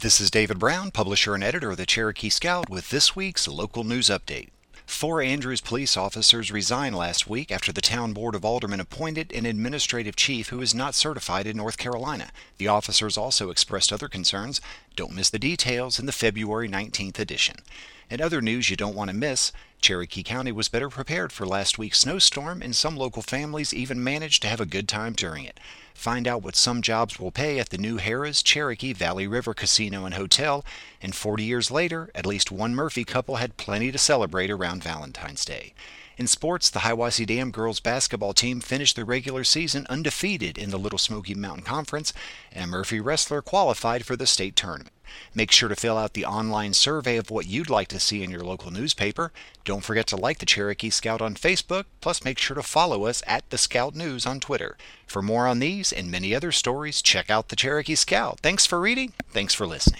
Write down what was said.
This is David Brown, publisher and editor of the Cherokee Scout, with this week's local news update. 4 Andrews police officers resigned last week after the town board of aldermen appointed an administrative chief who is not certified in North Carolina. The officers also expressed other concerns. Don't miss the details in the February 19th edition. In other news you don't want to miss, Cherokee County was better prepared for last week's snowstorm, and some local families even managed to have a good time during it. Find out what some jobs will pay at the new Harrah's Cherokee Valley River Casino and Hotel, and 40 years later, at least one Murphy couple had plenty to celebrate around Valentine's Day. In sports, the Hiwassee Dam girls basketball team finished the regular season undefeated in the Little Smoky Mountain Conference, and a Murphy wrestler qualified for the state tournament. Make sure to fill out the online survey of what you'd like to see in your local newspaper. Don't forget to like the Cherokee Scout on Facebook, plus make sure to follow us at The Scout News on Twitter. For more on these and many other stories, check out the Cherokee Scout. Thanks for reading. Thanks for listening.